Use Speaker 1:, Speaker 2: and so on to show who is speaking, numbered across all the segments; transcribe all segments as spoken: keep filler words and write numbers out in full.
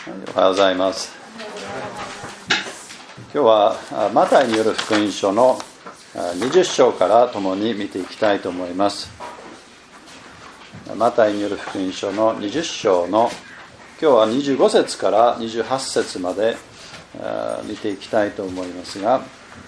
Speaker 1: おはようございます。今日はマタイによる福音書のにじゅっ章から共に見ていきたいと思います。マタイによる福音書のにじゅっ章の今日はにじゅうご節からにじゅうはち節まで見ていきたいと思いますが、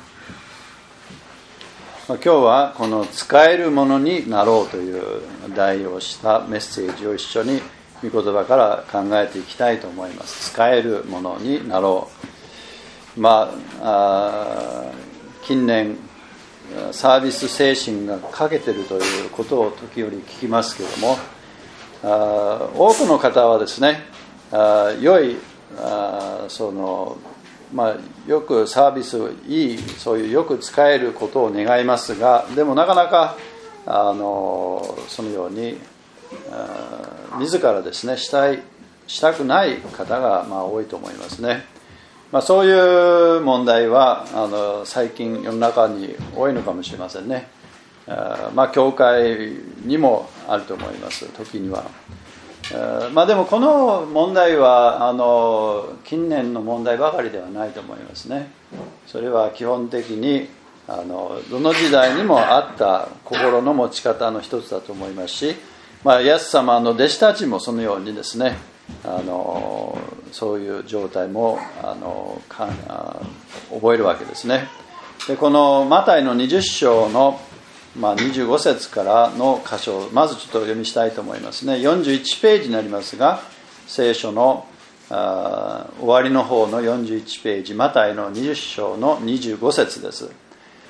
Speaker 1: 今日はこの使えるものになろうという題をしたメッセージを一緒に御言葉から考えていきたいと思います。使えるものになろう。まあ、あ近年サービス精神が欠けているということを時折聞きますけれども、あ多くの方はですね、あ良いあその、まあ、よくサービスいいそういうよく使えることを願いますが、でもなかなかあのそのように自らですねしたいしたくない方がまあ多いと思いますね。まあ、そういう問題はあの最近世の中に多いのかもしれませんね。あまあ教会にもあると思います、時には。あまあでもこの問題はあの近年の問題ばかりではないと思いますね。それは基本的にあのどの時代にもあった心の持ち方の一つだと思いますし、まあ、イエス様の弟子たちもそのようにですね、あのそういう状態もあのかあ覚えるわけですね。でこのマタイのにじゅっ章の、まあ、にじゅうご節からの箇所をまずちょっとお読みしたいと思いますね。よんじゅういちページになりますが、聖書のあ終わりの方のよんじゅういちページ、マタイのにじゅっ章のにじゅうご節です。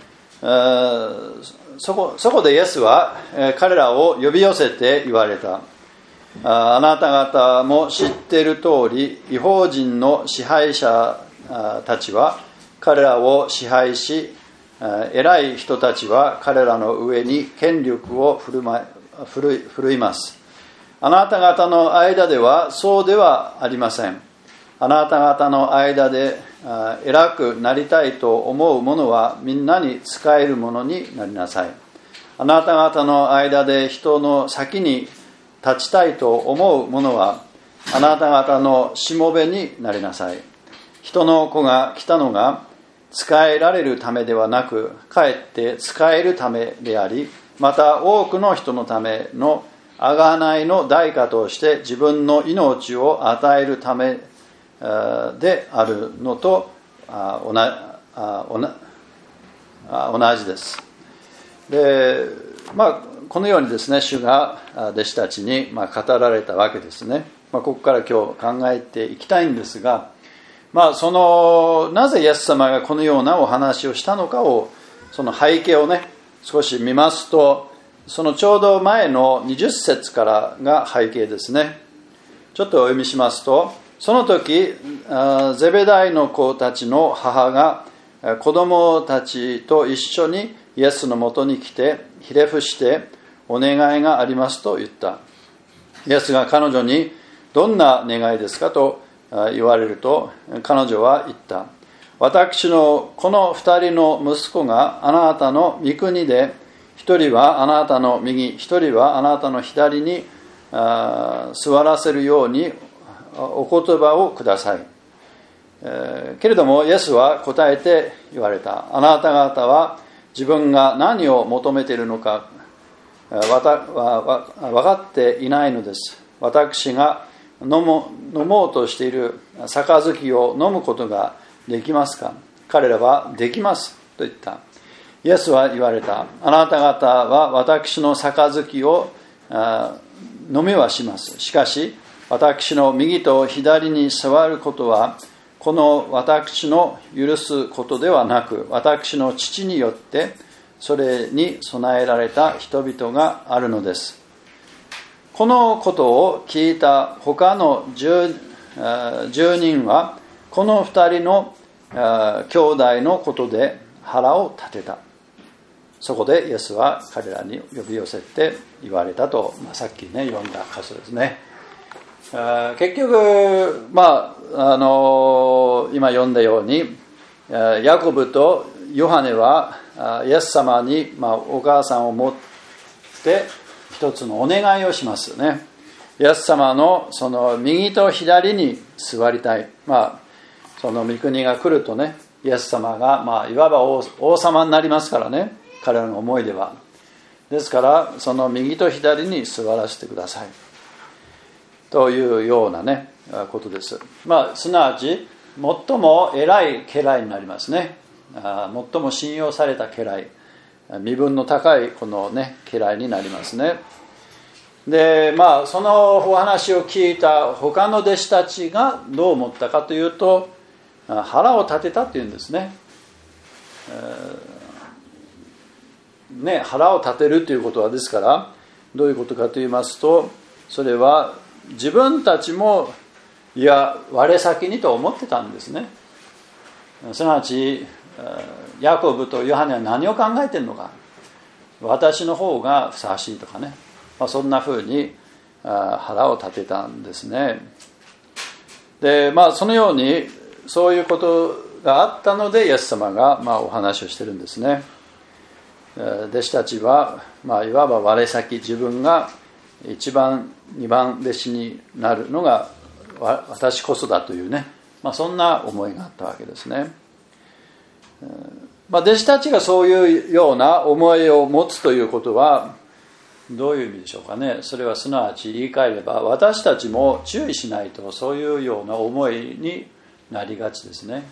Speaker 1: そこ、そこでイエスは彼らを呼び寄せて言われた。あなた方も知っている通り、異邦人の支配者たちは彼らを支配し、偉い人たちは彼らの上に権力を振る舞い、振るい、振るいます。あなた方の間ではそうではありません。あなた方の間で偉くなりたいと思う者はみんなに仕えるものになりなさい。あなた方の間で人の先に立ちたいと思う者はあなた方のしもべになりなさい。人の子が来たのが仕えられるためではなく、かえって仕えるためであり、また多くの人のための贖いの代価として自分の命を与えるためであるのと同じです。で、まあ、このようにですね、主が弟子たちにまあ語られたわけですね。まあ、ここから今日考えていきたいんですが、まあ、そのなぜイエス様がこのようなお話をしたのかを、その背景をね少し見ますと、そのちょうど前のにじゅっ節からが背景ですね。ちょっとお読みしますと、その時ゼベダイの子たちの母が子供たちと一緒にイエスのもとに来てひれ伏してお願いがありますと言った。イエスが彼女にどんな願いですかと言われると、彼女は言った。私のこの二人の息子があなたの御国で、一人はあなたの右、一人はあなたの左に座らせるようにお言葉をください。えー、けれどもイエスは答えて言われた。あなた方は自分が何を求めているのかわたわ分かっていないのです。私が飲も飲もうとしている杯を飲むことができますか。彼らはできますと言った。イエスは言われた。あなた方は私の杯を飲みはします。しかし私の右と左に座ることはこの私の許すことではなく、私の父によってそれに備えられた人々があるのです。このことを聞いた他の十人はこの二人の兄弟のことで腹を立てた。そこでイエスは彼らに呼び寄せて言われたと、まあ、さっきね読んだ箇所ですね。結局、まあ、あの今読んだようにヤコブとヨハネはイエス様に、まあ、お母さんを持って一つのお願いをしますね。 イエス様のその右と左に座りたい。まあその御国が来るとね、イエス様が、まあ、いわば 王, 王様になりますからね、彼らの思いでは。ですからその右と左に座らせてくださいというようなねことです。まあすなわち最も偉い家来になりますね。あ最も信用された家来、身分の高いこのね家来になりますね。でまあそのお話を聞いた他の弟子たちがどう思ったかというと、腹を立てたっていうんですね。ね、腹を立てるということはですからどういうことかと言いますと、それは自分たちもいや我先にと思ってたんですね。すなわちヤコブとヨハネは何を考えているのか、私の方がふさわしいとかね、まあ、そんなふうに腹を立てたんですね。でまあそのようにそういうことがあったのでイエス様がまあお話をしてるんですね。弟子たちは、まあ、いわば我先、自分が一番二番弟子になるのが私こそだというね、まあ、そんな思いがあったわけですね。まあ、弟子たちがそういうような思いを持つということはどういう意味でしょうかね。それはすなわち言い換えれば私たちも注意しないとそういうような思いになりがちですね。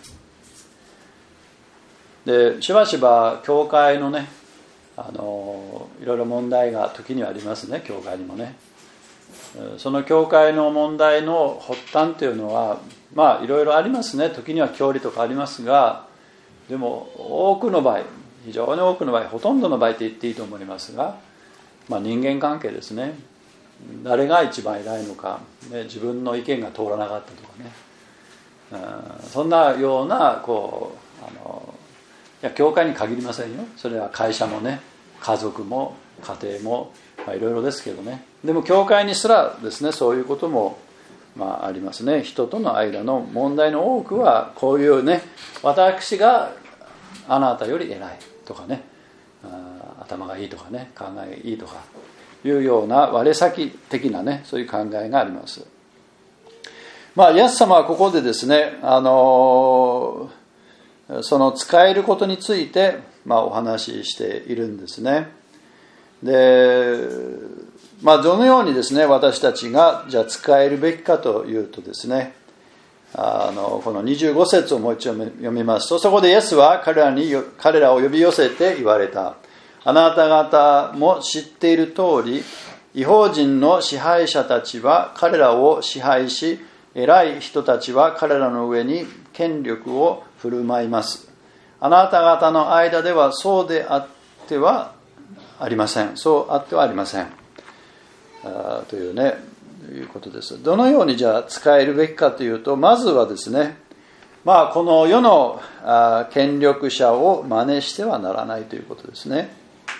Speaker 1: でしばしば教会のねあのいろいろ問題が時にはありますね。教会にもね、その教会の問題の発端というのはまあいろいろありますね。時には教理とかありますが、でも多くの場合、非常に多くの場合、ほとんどの場合と言っていいと思いますが、まあ、人間関係ですね。誰が一番偉いのか、ね、自分の意見が通らなかったとかね、うん、そんなようなこうあのいや教会に限りませんよ。それは会社もね、家族も家庭も、まあ、いろいろですけどね。でも教会にすらですね、そういうことも、まあ、ありますね。人との間の問題の多くはこういうね、私があなたより偉いとかね、あ頭がいいとかね、考えがいいとかいうような我先的なね、そういう考えがあります。まあイエス様はここでですね、あのその使えることについて、まあ、お話ししているんですね。で、まあ、どのようにですね私たちがじゃあ使えるべきかというとですね、あのこのにじゅうご節をもう一度読みますと、そこでイエスは彼らに彼らを呼び寄せて言われた。あなた方も知っている通り、異邦人の支配者たちは彼らを支配し、偉い人たちは彼らの上に権力を振る舞います。あなた方の間ではそうであってはありません。そうあってはありません。あというね、いうことです。どのようにじゃあ使えるべきかというと、まずはですね、まあこの世の権力者を真似してはならないということですね。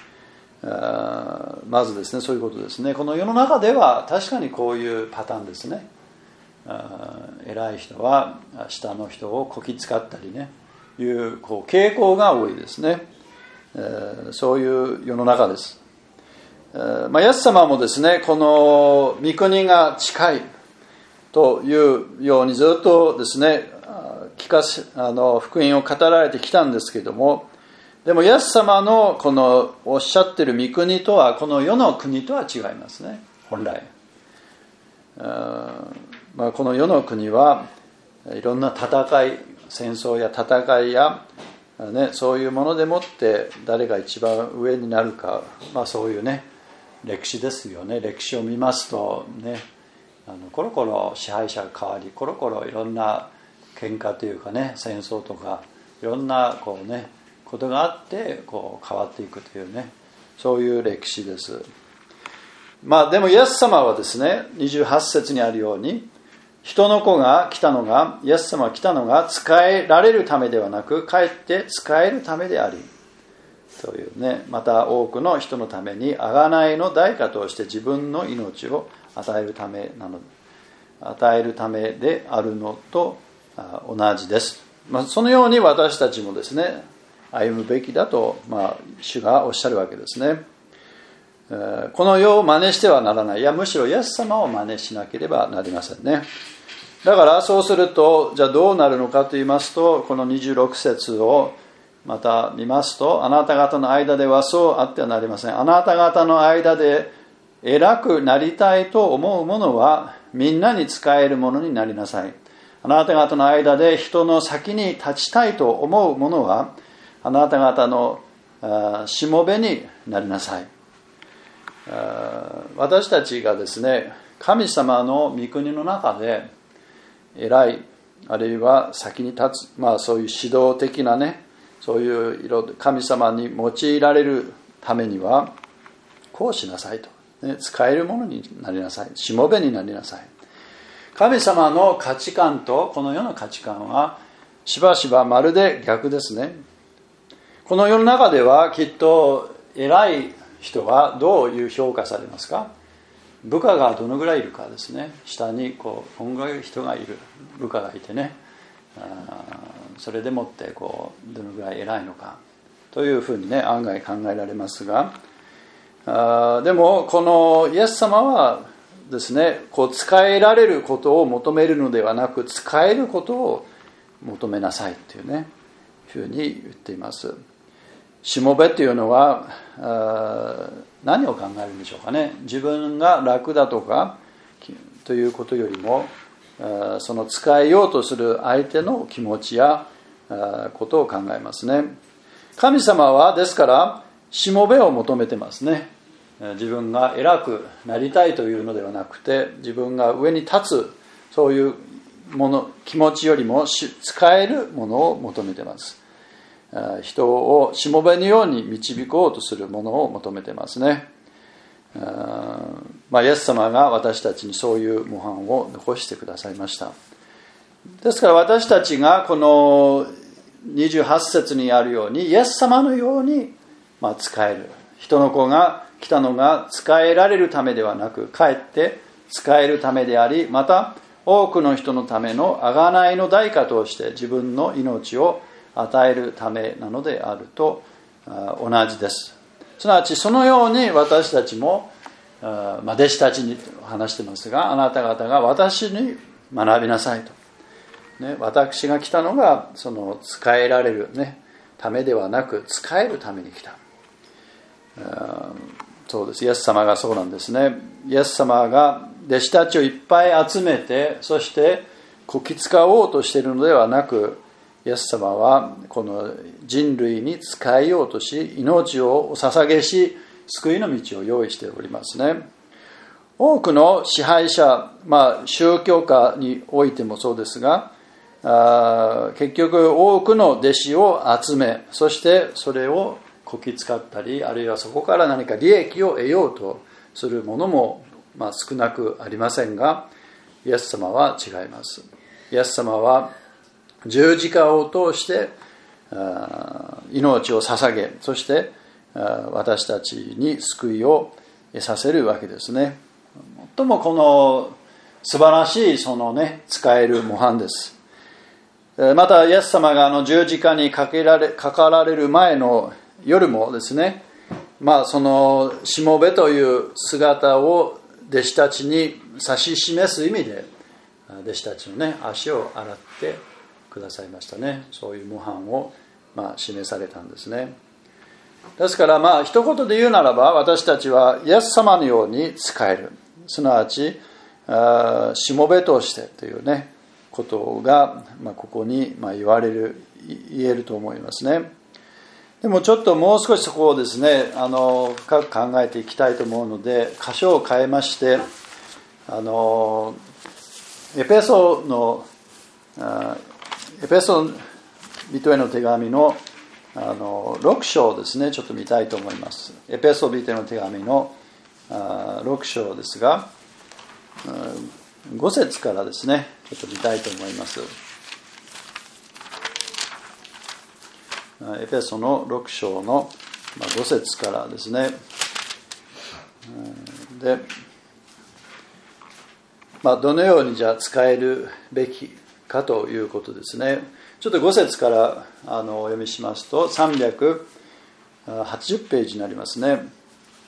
Speaker 1: まずですね、そういうことですね。この世の中では確かにこういうパターンですね。偉い人は下の人をこき使ったりね、いうこう傾向が多いですね。そういう世の中です。まあ、イエス様もですね、この御国が近いというようにずっとですね、聞かせあの福音を語られてきたんですけれども、でもイエス様のこのおっしゃっている御国とはこの世の国とは違いますね。本来、まあ、この世の国はいろんな戦い、戦争や戦いや、ね、そういうものでもって誰が一番上になるか、まあ、そういうね歴史ですよね。歴史を見ますとね、あのコロコロ支配者が変わり、コロコロいろんな喧嘩というかね、戦争とかいろんなこうねことがあってこう変わっていくというね、そういう歴史です。まあでもイエス様はですね、にじゅうはち節にあるように、人の子が来たのが、イエス様が来たのが使えられるためではなく、かえって使えるためでありというね、また多くの人のために贖いの代価として自分の命を与えるためなの与えるためであるのと同じです。まあ、そのように私たちもですね歩むべきだと、まあ、主がおっしゃるわけですね。 この世を真似してはならない。いやむしろイエス様を真似しなければなりませんね。だからそうするとじゃあどうなるのかと言いますと、このにじゅうろく節をまた見ますと、あなた方の間ではそうあってはなりません。あなた方の間で偉くなりたいと思う者はみんなに仕えるものになりなさい。あなた方の間で人の先に立ちたいと思う者はあなた方のしもべになりなさい。私たちがですね、神様の御国の中で偉い、あるいは先に立つ、まあそういう指導的なね、そういう色で神様に用いられるためにはこうしなさいと、ね、使えるものになりなさい、しもべになりなさい。神様の価値観とこの世の価値観はしばしばまるで逆ですね。この世の中ではきっと偉い人はどういう評価されますか？部下がどのぐらいいるかですね。下にこうこんぐらい人がいる、部下がいてね、あそれでもってこうどのぐらい偉いのかというふうにね、案外考えられますが、あでもこのイエス様はですね、こう使えられることを求めるのではなく、使えることを求めなさいというね、ふうに言っています。しもべというのは何を考えるんでしょうかね。自分が楽だとかということよりも、その使えようとする相手の気持ちやことを考えますね。神様はですからしもべを求めてますね。自分が偉くなりたいというのではなくて、自分が上に立つそういうもの、気持ちよりも使えるものを求めています。人をしもべのように導こうとするものを求めてますね。まあ、イエス様が私たちにそういう模範を残してくださいました。ですから私たちがこのにじゅうはち節にあるようにイエス様のようにまあ使える、人の子が来たのが使えられるためではなく、かえって使えるためであり、また多くの人のための贖いの代価として自分の命を与えるためなのであると同じです。すなわちそのように私たちも、まあ、弟子たちに話してますが、あなた方が私に学びなさいと、ね、私が来たのがその使えられる、ね、ためではなく使えるために来た。そうです。イエス様がそうなんですね。イエス様が弟子たちをいっぱい集めて、そしてこき使おうとしているのではなく、イエス様はこの人類に仕えようとし、命をお捧げし、救いの道を用意しておりますね。多くの支配者、まあ宗教家においてもそうですが、あ結局多くの弟子を集め、そしてそれをこき使ったり、あるいはそこから何か利益を得ようとするものも、まあ、少なくありませんが、イエス様は違います。イエス様は十字架を通して命を捧げ、そして私たちに救いを得させるわけですね。最もこの素晴らしいそのね、使える模範です。またイエス様があの十字架にかけられ、かかられる前の夜もですね、まあそのしもべという姿を弟子たちに指し示す意味で、弟子たちのね、足を洗ってくださいましたね。そういう模範をまあ示されたんですね。ですからまあ一言で言うならば、私たちはイエス様のように仕える、すなわちしもべとしてというねことが、まあ、ここにまあ言われる言えると思いますね。でもちょっともう少しそこをですね、あの深く考えていきたいと思うので、箇所を変えまして、あのエペソのエペソ人への手紙のあのろく章ですね、ちょっと見たいと思います。エペソ人への手紙のろく章ですが、ご節からですね、ちょっと見たいと思います。エペソのろく章のご節からですね。で、まあ、どのようにじゃあ使えるべきかということですね。ちょっとご節からあのお読みしますと、さんびゃくはちじゅうページになりますね。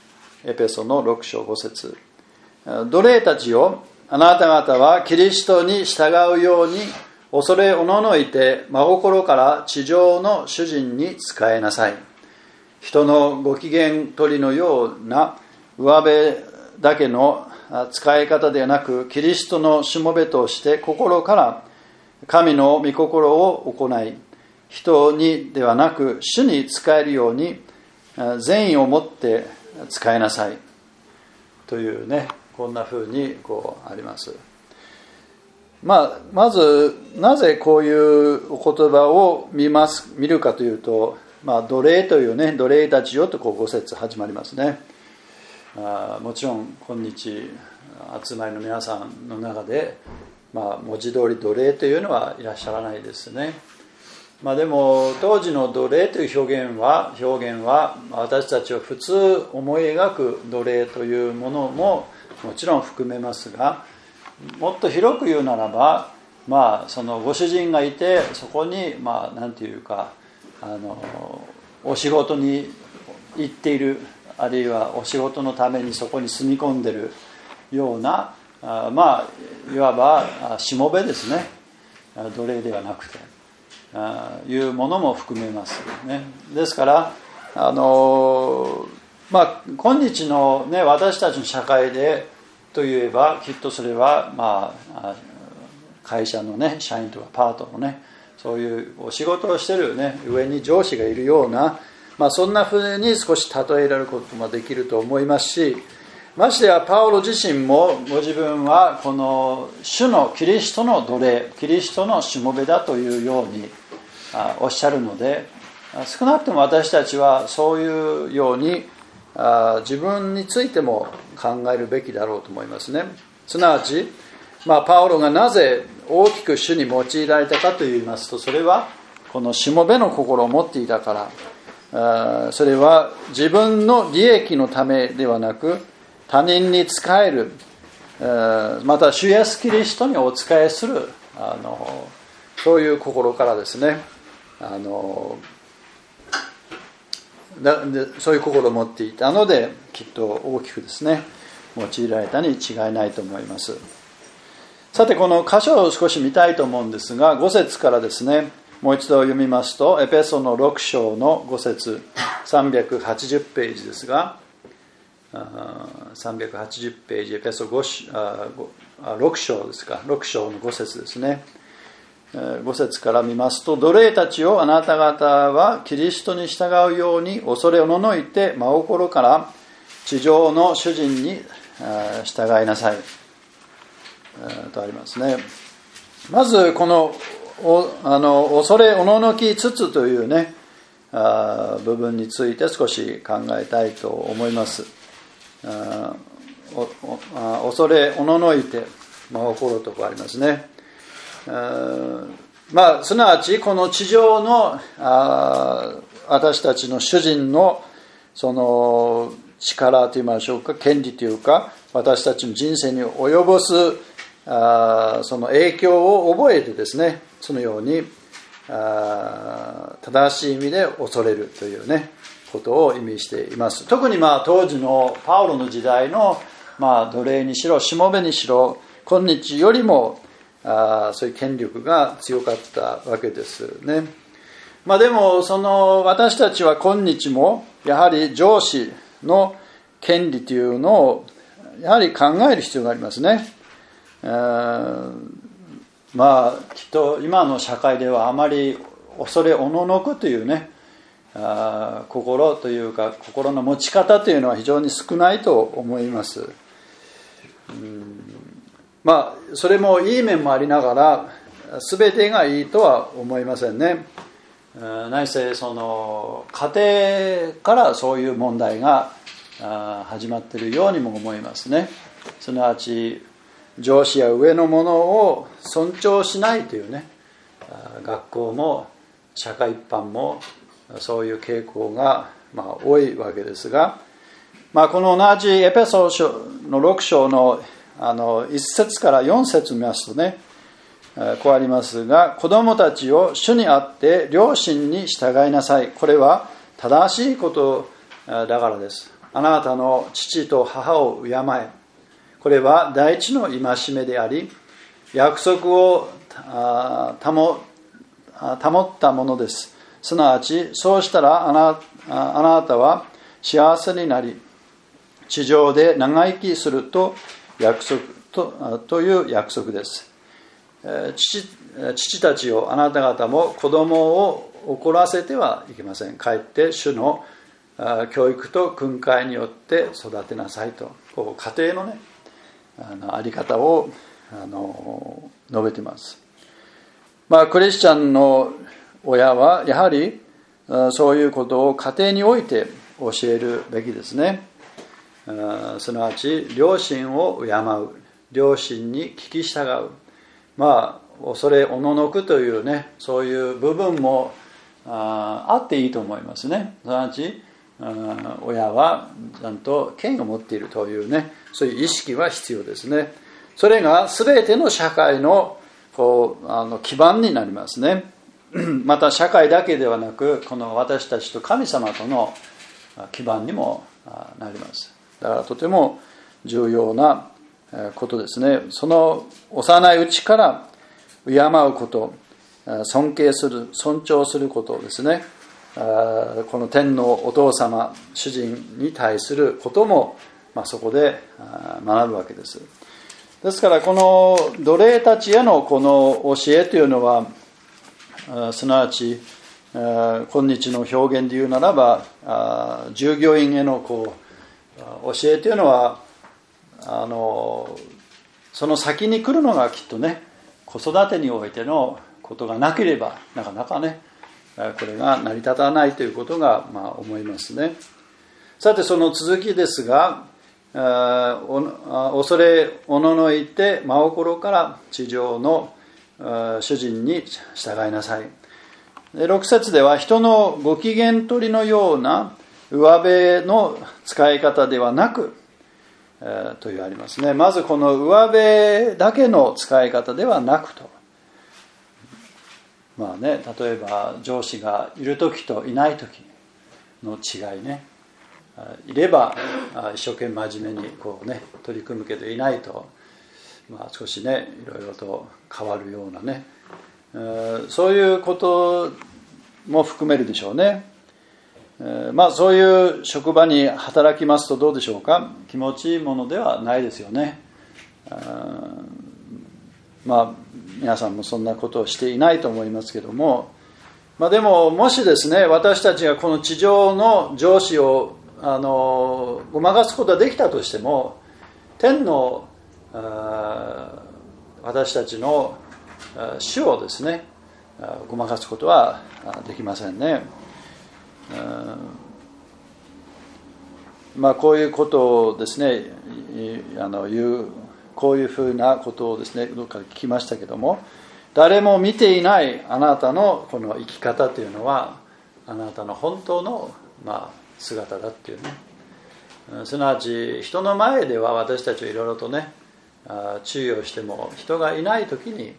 Speaker 1: エペソのろく章ご節、奴隷たちよ、あなた方はキリストに従うように恐れおののいて真心から地上の主人に仕えなさい。人のご機嫌取りのような上辺だけの使い方ではなく、キリストのしもべとして心から神の御心を行い、人にではなく主に仕えるように善意を持って使いなさいというね、こんな風にこうあります。まあ、まずなぜこういうお言葉を見ます見るかというと、まあ、奴隷というね、奴隷たちよとこうご節始まりますね。あもちろん今日集まりの皆さんの中で、まあ、文字通り奴隷というのはいらっしゃらないですね。まあ、でも当時の奴隷という表現は表現は私たちは普通思い描く奴隷というものももちろん含めますが、もっと広く言うならば、まあ、そのご主人がいてそこにまあ何ていうかあのお仕事に行っている、あるいはお仕事のためにそこに住み込んでいるようなあまあいわばしもべですね、奴隷ではなくてあいうものも含めますね。ですからあのまあ今日のね私たちの社会でといえばきっとそれはまあ会社のね社員とかパートのねそういうお仕事をしているね上に上司がいるような、まあ、そんな風に少し例えられることもできると思いますし、ましてやパウロ自身もご自分はこの主のキリストの奴隷、キリストのしもべだというようにおっしゃるので、少なくとも私たちはそういうように自分についても考えるべきだろうと思いますね。すなわち、まあ、パウロがなぜ大きく主に用いられたかといいますと、それはこのしもべの心を持っていたから、それは自分の利益のためではなく他人に仕える、また主イエスキリストにお仕えする、あのそういう心からですね、あのでそういう心を持っていたのできっと大きくですね用いられたに違いないと思います。さてこの箇所を少し見たいと思うんですが、ご節からですねもう一度読みますと、エペソのろく章のご節、さんびゃくはちじゅうページですが、さんびゃくはちじゅうページエペソごあろく章ですか、ろく章のご節ですね。ご節から見ますと、奴隷たちをあなた方はキリストに従うように恐れおののいて真心から地上の主人に従いなさいとありますね。まずこのおあの恐れおののきつつというねあ部分について少し考えたいと思います。あおお恐れおののいて真心とこありますね。あまあすなわちこの地上のあ私たちの主人のその力といいましょうか、権利というか私たちの人生に及ぼすあその影響を覚えてですね、そのようにあ正しい意味で恐れるというねことを意味しています。特にまあ当時のパウロの時代のまあ奴隷にしろしもべにしろ今日よりもあそういう権力が強かったわけですね。まあでもその私たちは今日もやはり上司の権利というのをやはり考える必要がありますね。あまあきっと今の社会ではあまり恐れおののくというねあ心というか心の持ち方というのは非常に少ないと思います。うんまあそれもいい面もありながら全てがいいとは思いませんね。何せその家庭からそういう問題が始まっているようにも思いますね。すなわち上司や上の者を尊重しないというね、学校も社会一般もそういう傾向がまあ多いわけですが、まあ、この同じエペソのろく章のあのいち節からよん節見ますとね、こうありますが、子供たちを主にあって両親に従いなさい。これは正しいことだからです。 あなたの父と母を敬え。これは第一の戒めであり、約束を保ったものです。すなわち、そうしたらあな、あなたは幸せになり、地上で長生きすると約束と、という約束です。父、父たちをあなた方も子供を怒らせてはいけません。かえって主の教育と訓戒によって育てなさいと、こう家庭のね、あのあり方をあの述べています。まあクリスチャンの親はやはりそういうことを家庭において教えるべきですね。すなわち両親を敬う、両親に聞き従う、まあ恐れおののくというね、そういう部分も あ, あっていいと思いますね。すなわち親はちゃんと権を持っているというね、そういう意識は必要ですね。それが全ての社会のこうあの基盤になりますね。また社会だけではなく、この私たちと神様との基盤にもなります。だからとても重要なことですね。その幼いうちから敬うこと、尊敬する、尊重することですね。この天のお父様、主人に対することも、まあ、そこで学ぶわけです。ですからこの奴隷たちへのこの教えというのは、すなわち今日の表現で言うならば、従業員へのこう教えというのは、あのその先に来るのがきっとね、子育てにおいてのことがなければなかなかね、これが成り立たないということが、まあ、思いますね。さてその続きですが、恐れおののいて真心から地上の主人に従いなさい。ろく節では、人のご機嫌取りのような上辺の使い方ではなく、というありますね。まずこの上辺だけの使い方ではなくと、まあね、例えば上司がいる時といない時の違いね。いれば一生懸命真面目にこうね取り組むけど、いないと、まあ、少しねいろいろと変わるようなね、そういうことも含めるでしょうね。まあそういう職場に働きますとどうでしょうか。気持ちいいものではないですよね。まあ皆さんもそんなことをしていないと思いますけども、まあ、でももしですね、私たちがこの地上の上司をあのごまかすことができたとしても、天の私たちの主をですねごまかすことはできませんね。まあこういうことをですね、あの言うこういうふうなことをですねどっかで聞きましたけども、誰も見ていないあなたのこの生き方というのは、あなたの本当のまあ姿だっていうね。すなわち人の前では私たちはいろいろとね注意をしても、人がいない時に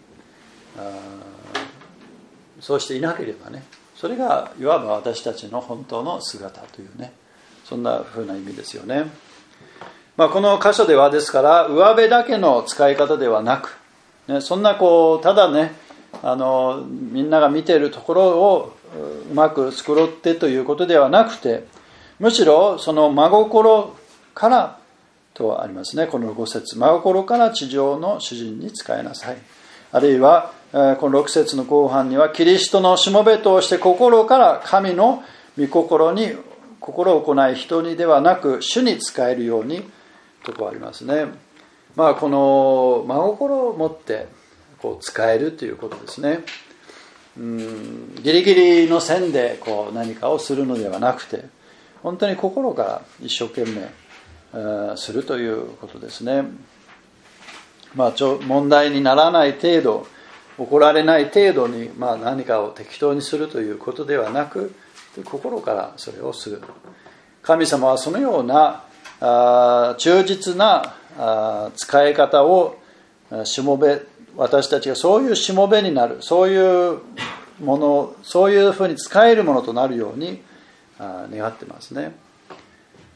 Speaker 1: そうしていなければね、それがいわば私たちの本当の姿というね、そんな風な意味ですよね。まあ、この箇所ではですから上辺だけの使い方ではなく、ね、そんなこうただねあのみんなが見ているところをうまく繕ってということではなくて、むしろその真心からとありますね。このご節、真心から地上の主人に仕えなさい。あるいはこのろく節の後半には、キリストのしもべとして心から神の御心に心を行い、人にではなく主に仕えるようにとこありますね。まあこの真心を持ってこう使えるということですね。うんギリギリの線でこう何かをするのではなくて、本当に心から一生懸命するということですね。まあちょ問題にならない程度、怒られない程度に、まあ、何かを適当にするということではなく、心からそれをする。神様はそのようなあ忠実なあ使い方をしもべ、私たちがそういうしもべになる、そういうもの、そういうふうに使えるものとなるようにあ願ってますね。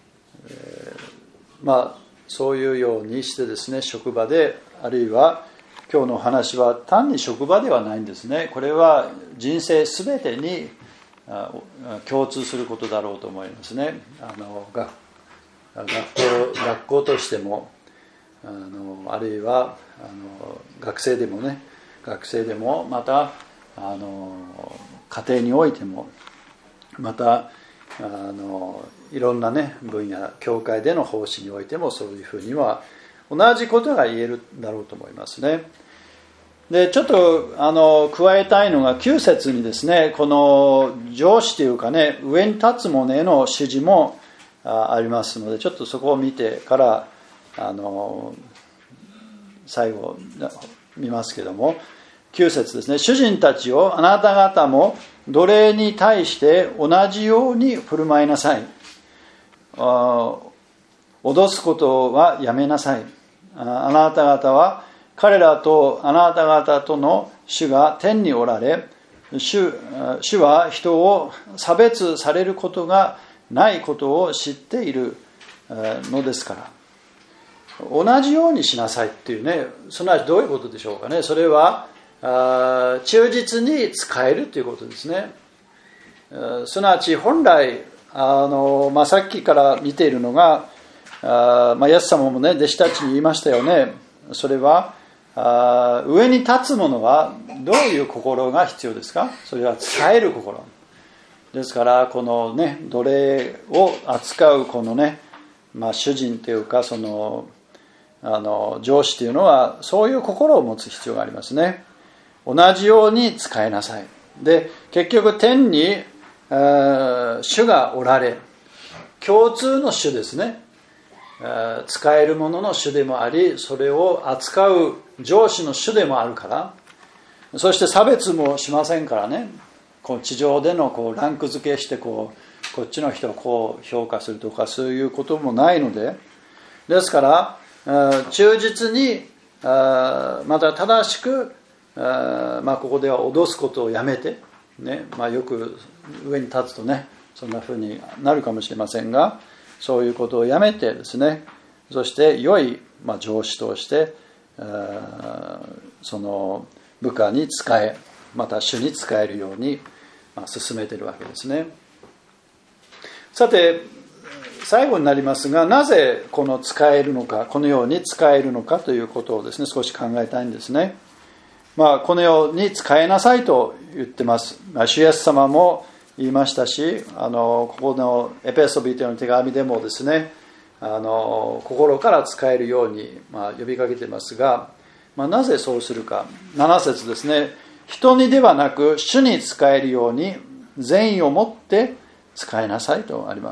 Speaker 1: えー、まあそういうようにしてですね、職場で、あるいは今日の話は単に職場ではないんですね。これは人生すべてに共通することだろうと思いますね。あの学学校学校としても、あのあるいはあの学生でもね、学生でも、またあの家庭においても、またあのいろんなね分野、教会での奉仕においてもそういうふうには同じことが言えるだろうと思いますね。でちょっとあの加えたいのがきゅう節にですね、この上司というかね、上に立つ者への指示もあありますので、ちょっとそこを見てからあの最後見ますけども、きゅう節ですね。主人たちをあなた方も奴隷に対して同じように振る舞いなさい。あ脅すことはやめなさい。あなた方は彼らとあなた方との主が天におられ、主、主は人を差別されることがないことを知っているのですから、同じようにしなさいっていうね、すなわちどういうことでしょうかね。それはあ忠実に使えるということですね。すなわち本来あの、まあ、さっきから見ているのが、あ、まあ、イエス様もね弟子たちに言いましたよね。それはあ上に立つ者はどういう心が必要ですか。それは使える心ですから、このね奴隷を扱うこのね、まあ、主人というかそのあの上司というのはそういう心を持つ必要がありますね。同じように使いなさい。で結局天に主がおられ、共通の主ですね。使えるものの主でもあり、それを扱う上司の主でもあるから、そして差別もしませんからね。こう地上でのこうランク付けしてこうこっちの人をこう評価するとかそういうこともないので、ですから忠実にまた正しく、まあ、ここでは脅すことをやめて、ね、まあ、よく上に立つとねそんな風になるかもしれませんが、そういうことをやめてですね、そして良い、まあ、上司としてその部下に仕え、また主に仕えるように、まあ、進めているわけですね。さて最後になりますが、なぜこの使えるのか、このように使えるのかということをですね少し考えたいんですね。まあ、このように使えなさいと言ってます。まあ、主イエス様も言いましたし、あのここのエペソビトの手紙でもですね、あの心から使えるように、まあ、呼びかけてますが、まあ、なぜそうするか。なな節ですね。人にではなく主に使えるように善意を持って使いなさいとあります。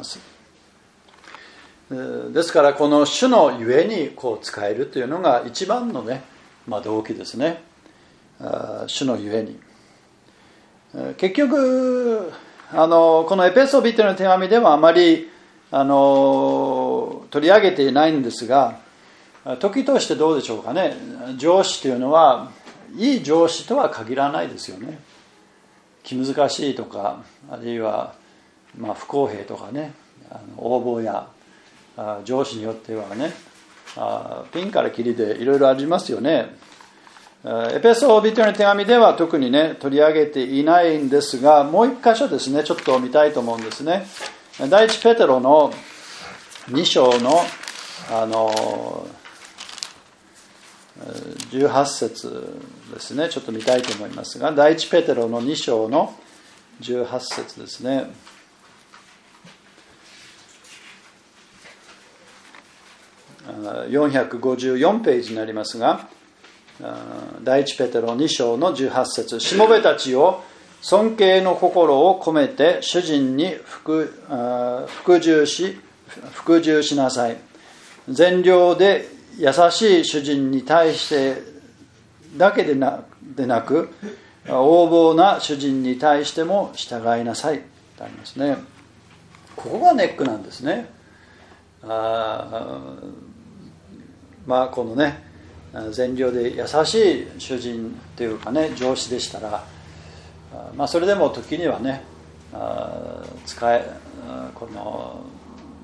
Speaker 1: ですからこの主のゆえにこう使えるというのが一番のね、まあ、動機ですね。主のゆえに結局あのこのエペソビテの手紙ではあまりあの取り上げていないんですが、時としてどうでしょうかね。上司というのはいい上司とは限らないですよね。気難しいとか、あるいはまあ不公平とかね、あの横暴や上司によってはね、ピンからキリでいろいろありますよね。エペソビトの手紙では特にね取り上げていないんですが、もう一箇所ですねちょっと見たいと思うんですね。第一ペテロのに章のあのじゅうはち節ですね、ちょっと見たいと思いますが、第一ペテロのに章のじゅうはち節ですね。よんひゃくごじゅうよんページになりますが、第一ペテロに章のじゅうはち節、しもべたちを尊敬の心を込めて主人に服服従し服従しなさい。善良で優しい主人に対してだけで な, でなく横暴な主人に対しても従いなさいとありますね。ここがネックなんですね。あまあこのね善良で優しい主人というかね上司でしたら、まあ、それでも時にはね使えこの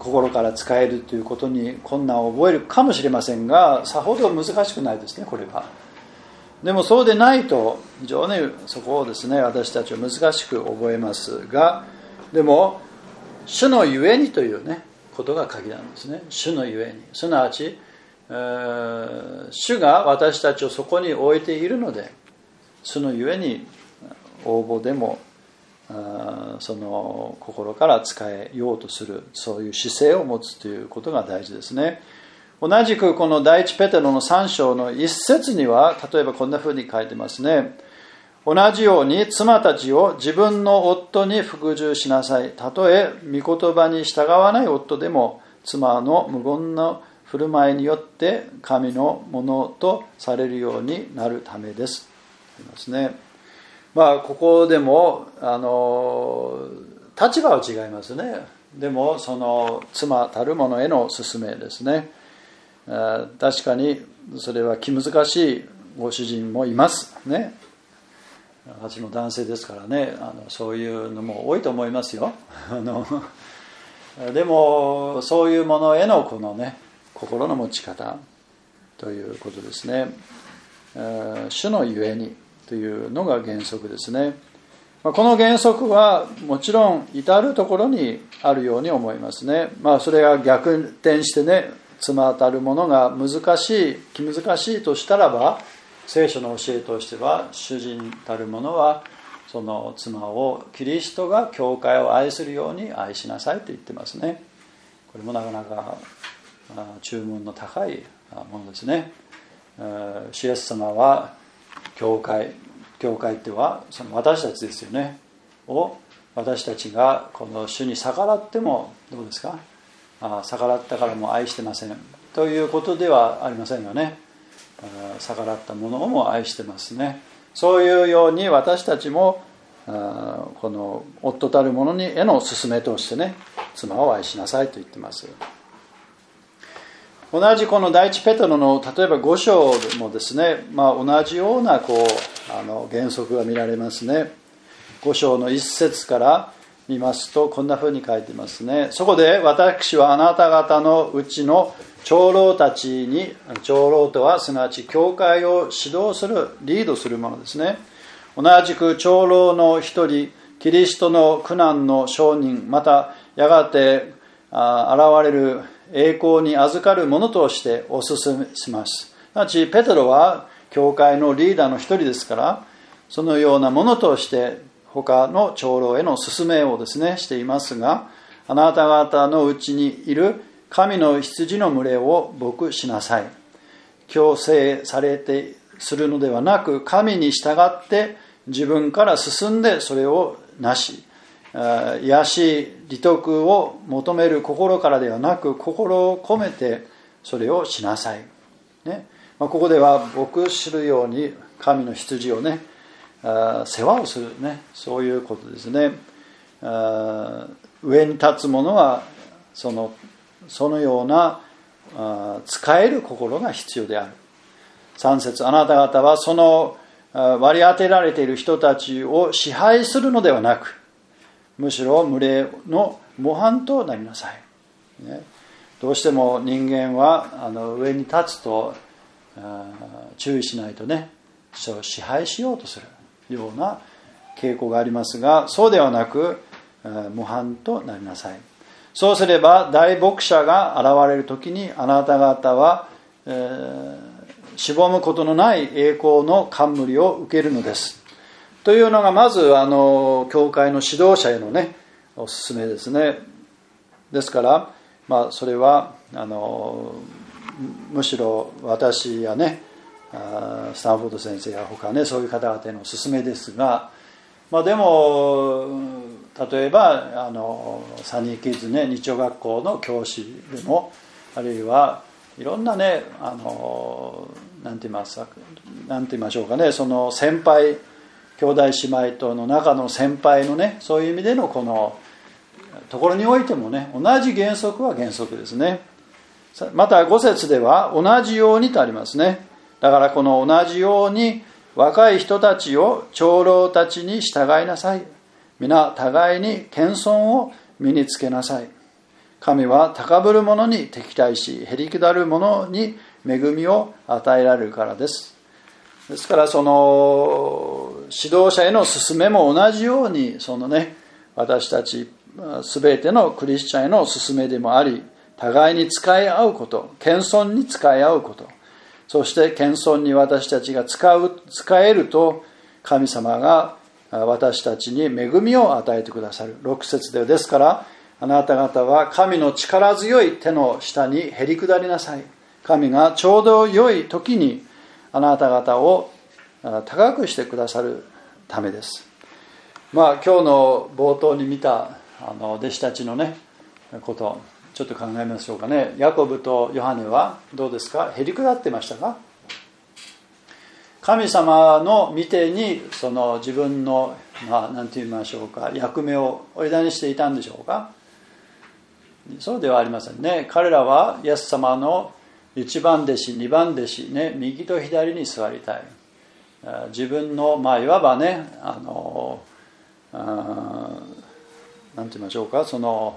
Speaker 1: 心から使えるということに困難を覚えるかもしれませんが、さほど難しくないですね、これは。でもそうでないと非常にそこをですね、私たちは難しく覚えますが、でも主のゆえにというねことが鍵なんですね。主のゆえに、すなわち、えー、主が私たちをそこに置いているので、主のゆえに応募でもあその心から使えようとする、そういう姿勢を持つということが大事ですね。同じくこの第一ペテロのさん章の一節には、例えばこんなふうに書いてますね。同じように妻たちを自分の夫に服従しなさい。たとえ御言葉に従わない夫でも、妻の無言の振る舞いによって神のものとされるようになるためです。と言いますね。まあここでもあの立場は違いますね。でもその妻たる者への勧めですね。確かにそれは気難しいご主人もいますね。私も男性ですからね、あのそういうのも多いと思いますよ。あのでもそういうものへのこのね心の持ち方ということですね。主のゆえにというのが原則ですね。この原則はもちろん至るところにあるように思いますね。まあそれが逆転してね、妻たるものが難しい気難しいとしたらば、聖書の教えとしては主人たるものはその妻をキリストが教会を愛するように愛しなさいと言ってますね。これもなかなか注文の高いものですね。主イエス様は教会教会ってはその私たちですよねを、私たちがこの主に逆らってもどうですか、あ逆らったからもう愛してませんということではありませんよね。逆らったものをも愛してますね。そういうように私たちもこの夫たる者にへの勧めとしてね、妻を愛しなさいと言ってます。同じこの第一ペテロの例えばご章もですね、まあ、同じようなこうあの原則が見られますね。ご章の一節から見ますとこんなふうに書いてますね。そこで私はあなた方のうちの長老たちに、長老とはすなわち教会を指導するリードするものですね。同じく長老の一人、キリストの苦難の証人、またやがて現れる栄光に預かるものとしてお勧めします。すなわちペテロは教会のリーダーの一人ですから、そのようなものとして他の長老への勧めをですねしていますが、あなた方のうちにいる神の羊の群れを牧しなさい。強制されてするのではなく、神に従って自分から進んでそれをなし、癒し利得を求める心からではなく、心を込めてそれをしなさい、ね。まあ、ここでは牧するように神の羊をね世話をするね、そういうことですね。上に立つ者はそのそのような使える心が必要である。さん節、あなた方はその割り当てられている人たちを支配するのではなく、むしろ群れの模範となりなさい、ね。どうしても人間はあの上に立つと注意しないとね、それを支配しようとするような傾向がありますが、そうではなく模範となりなさい。そうすれば大牧者が現れる時にあなた方は、えー、しぼむことのない栄光の冠を受けるのですというのが、まずあの教会の指導者へのねおすすめですね。ですから、まあ、それはあのむしろ私やねスタンフォード先生や他ね、そういう方々へのおすすめですが、まあ、でも例えばあのサニーキッズね、日曜学校の教師でも、あるいはいろんなね、あのなんて言いますか、なんて言いましょうかね、その先輩兄弟姉妹との中の先輩のね、そういう意味でのこのところにおいてもね、同じ原則は原則ですね。またご節では同じようにとありますね。だからこの同じように若い人たちを長老たちに従いなさい。皆互いに謙遜を身につけなさい。 神は高ぶる者に敵対し、へりくだる者に恵みを与えられるからです。ですからその指導者への勧めも同じように、そのね、私たちすべてのクリスチャンへの勧めでもあり、互いに使い合うこと、謙遜に使い合うこと、そして謙遜に私たちが使う使えると、神様が私たちに恵みを与えてくださる。ろく節で、ですからあなた方は神の力強い手の下にへりくだりなさい。神がちょうど良い時にあなた方を高くしてくださるためです。まあ今日の冒頭に見たあの弟子たちのねことちょっと考えましょうかね。ヤコブとヨハネはどうですか？へりくだってましたか？神様の御手にその自分のまあ何て言いましょうか、役目をお委ねしていたんでしょうか？そうではありませんね。彼らはイエス様の一番弟子、二番弟子ね、右と左に座りたい。自分のまあいわばね、あのあなんて言いましょうか、その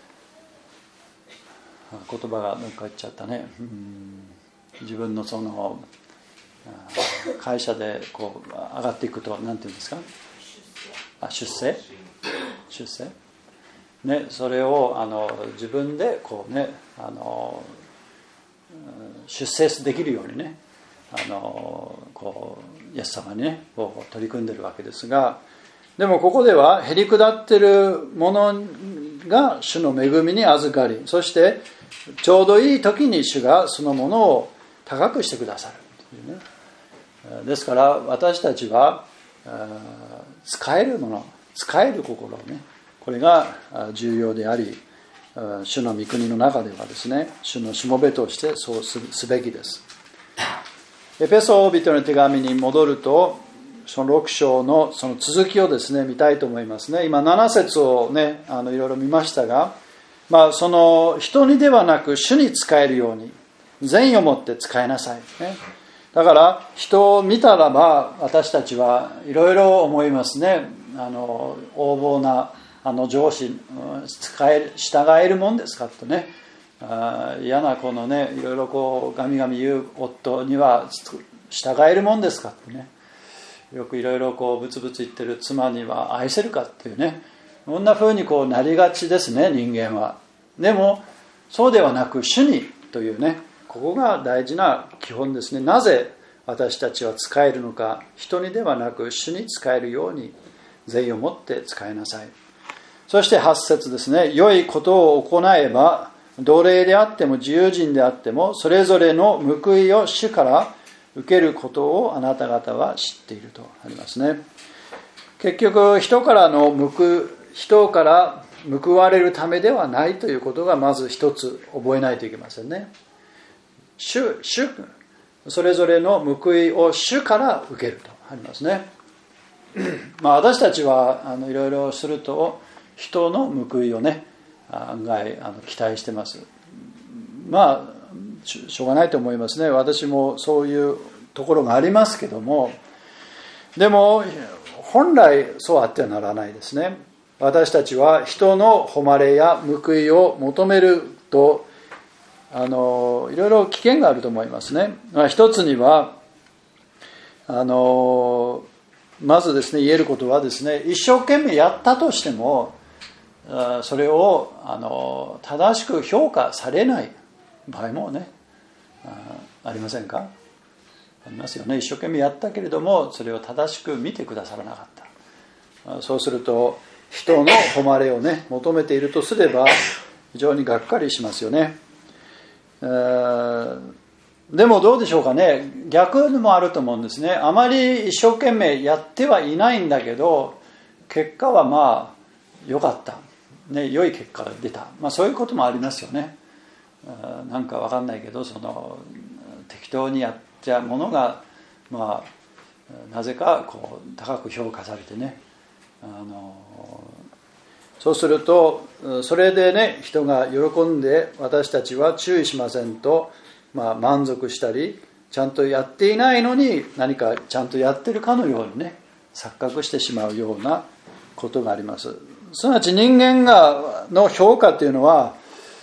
Speaker 1: 言葉がなんか言っちゃったね。うん自分のその会社でこう上がっていくとなんて言うんですか？あ、出世？出世？ね、それをあの自分でこうね、あの出世できるようにね、あのこうイエス様にねこう取り組んでるわけですが、でもここではへりくだってるものが主の恵みに預かり、そしてちょうどいい時に主がそのものを高くしてくださるというね。ですから私たちは使えるもの、使える心ね、これが重要であり、主の御国の中ではですね、主のしもべとしてそうすべきです。エペソ人の手紙に戻ると、そのろく章のその続きをですね見たいと思いますね。今なな節をねあのいろいろ見ましたが、まあその人にではなく主に使えるように善意を持って使いなさいね。だから人を見たらば私たちはいろいろ思いますね。あの横暴なあの上司使え従えるもんですかとね、あ嫌なこのねいろいろこうガミガミ言う夫には従えるもんですかってね、よくいろいろこうブツブツ言ってる妻には愛せるかっていうね、こんな風にこうなりがちですね、人間は。でもそうではなく主にというね、ここが大事な基本ですね。なぜ私たちは使えるのか、人にではなく主に使えるように善意を持って使いなさい。そしてはち節ですね、良いことを行えば奴隷であっても自由人であってもそれぞれの報いを主から受けることをあなた方は知っているとありますね。結局人からの報人から報われるためではないということがまず一つ覚えないといけませんね。主、主、それぞれの報いを主から受けるとありますね。まあ私たちはあのいろいろすると人の報いをね案外あの期待してます。まあしょうがないと思いますね。私もそういうところがありますけども、でも本来そうあってはならないですね。私たちは人の誉れや報いを求めるとあのいろいろ危険があると思いますね。まあ、一つにはあのまずですね言えることはですね、一生懸命やったとしてもそれをあの正しく評価されない場合もね あ, ありませんか？ありますよね。一生懸命やったけれどもそれを正しく見てくださらなかった。そうすると人の誉れをね求めているとすれば非常にがっかりしますよね。えー、でもどうでしょうかね。逆もあると思うんですね。あまり一生懸命やってはいないんだけど結果はまあ良かった、ね、良い結果が出た、まあ、そういうこともありますよね。なんか分かんないけどその適当にやったものが、まあ、なぜかこう高く評価されてね、あのそうするとそれでね人が喜んで私たちは注意しませんと、まあ、満足したりちゃんとやっていないのに何かちゃんとやってるかのようにね錯覚してしまうようなことがあります。すなわち人間がの評価というのは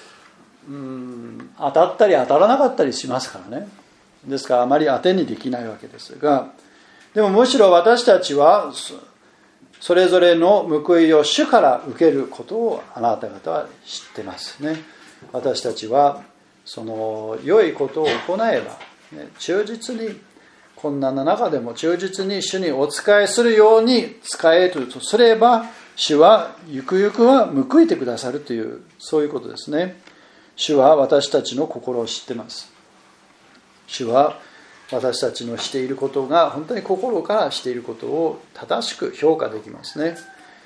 Speaker 1: うーん当たったり当たらなかったりしますからね。ですからあまり当てにできないわけですが、でもむしろ私たちはそれぞれの報いを主から受けることをあなた方は知ってますね。私たちはその良いことを行えば、ね、忠実に困難な中でも忠実に主にお仕えするように仕えるとすれば、主はゆくゆくは報いてくださるという、そういうことですね。主は私たちの心を知ってます。主は私たちのしていることが本当に心からしていることを正しく評価できますね。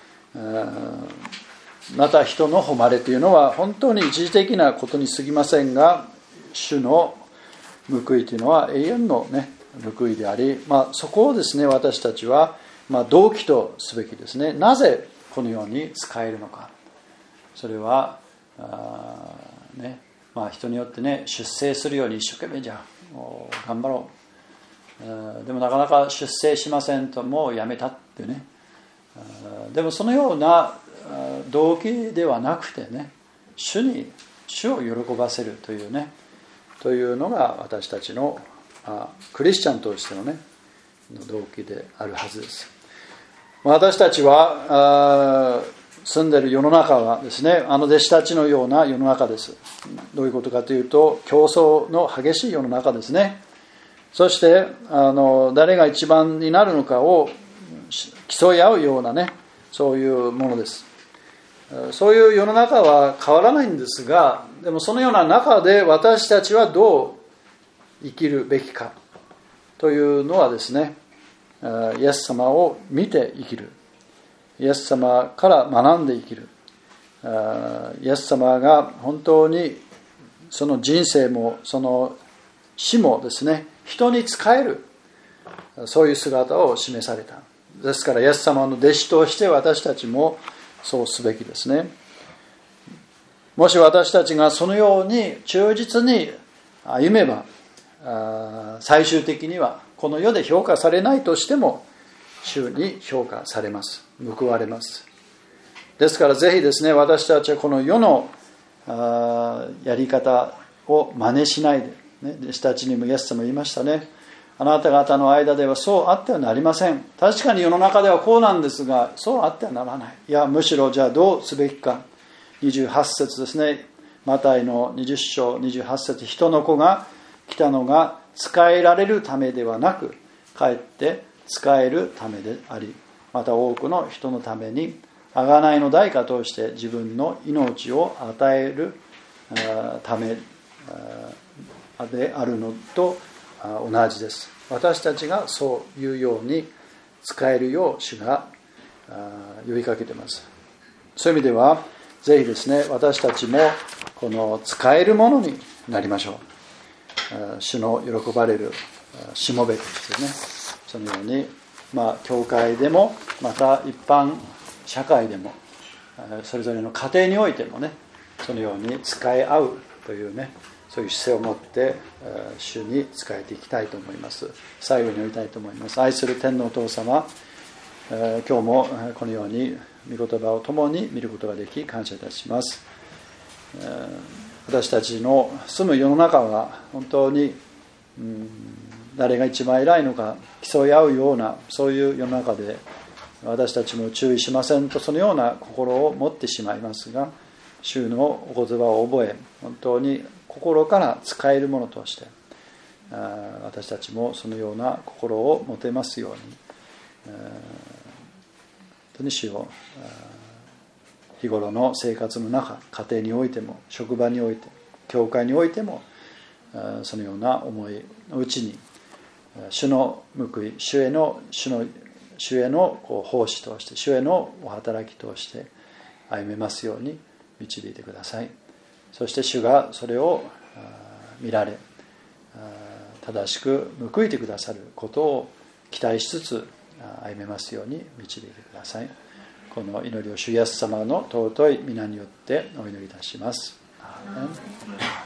Speaker 1: また人の誉れというのは本当に一時的なことに過ぎませんが、主の報いというのは永遠の、ね、報いであり、まあ、そこをですね私たちは、まあ、動機とすべきですね。なぜこのように使えるのか。それはあ、ねまあ、人によってね出世するように一生懸命じゃあ頑張ろう、でもなかなか出世しませんともうやめたってね。でもそのような動機ではなくてね、主に主を喜ばせるというねというのが私たちのクリスチャンとしてのね動機であるはずです。私たちは住んでいる世の中はですね、あの弟子たちのような世の中です。どういうことかというと、競争の激しい世の中ですね。そしてあの誰が一番になるのかを競い合うようなね、そういうものです。そういう世の中は変わらないんですが、でもそのような中で私たちはどう生きるべきかというのはですね、イエス様を見て生きる、イエス様から学んで生きる、イエス様が本当にその人生もその死もですね人に仕える、そういう姿を示された。ですからイエス様の弟子として私たちもそうすべきですね。もし私たちがそのように忠実に歩めば、最終的にはこの世で評価されないとしても主に評価されます、報われます。ですからぜひですね、私たちはこの世のやり方を真似しないで、ね、弟子たちにもイエス様言いましたね。あなた方の間ではそうあってはなりません。確かに世の中ではこうなんですが、そうあってはならない。いや、むしろじゃあどうすべきか。にじゅうはち節ですね、マタイのにじゅっ章にじゅうはち節、人の子が来たのが仕えられるためではなく、かえって仕えるためであり、また多くの人のために贖いの代価として自分の命を与えるためであるのと同じです。私たちがそういうように使えるよう主が呼びかけています。そういう意味ではぜひですね、私たちもこの使えるものになりましょう。主の喜ばれるしもべとしてね、そのようにまあ教会でもまた一般社会でもそれぞれの家庭においてもね、そのように使い合うというね、そういう姿勢を持って主に仕えていきたいと思います。最後におりたいと思います。愛する天のお父様、今日もこのように御言葉を共に見ることができ感謝いたします。私たちの住む世の中は本当に、うん、誰が一番偉いのか競い合うようなそういう世の中で、私たちも注意しませんとそのような心を持ってしまいますが、主のお言葉を覚え、本当に心から使えるものとして私たちもそのような心を持てますように、本当に主を日頃の生活の中、家庭においても職場において教会においてもそのような思いのうちに主の報い、主への主の主へのこう奉仕として、主へのお働きとして歩めますように導いてください。そして主がそれを見られ正しく報いてくださることを期待しつつ歩めますように導いてください。この祈りを主イエス様の尊い皆によってお祈りいたします。アーメン。